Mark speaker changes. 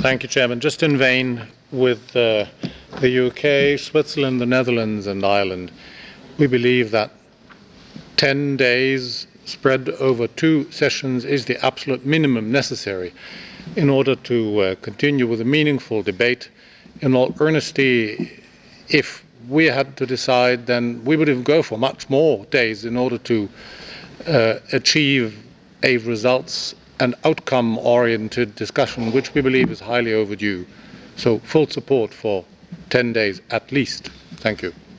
Speaker 1: Thank you, Chairman. Just in vain with the UK, Switzerland, the Netherlands and Ireland, we believe that 10 days spread over 2 sessions is the absolute minimum necessary in order to continue with a meaningful debate. In all earnesty, if we had to decide, then we would even go for much more days in order to achieve a results and outcome-oriented discussion, which we believe is highly overdue. So full support for 10 days at least. Thank you.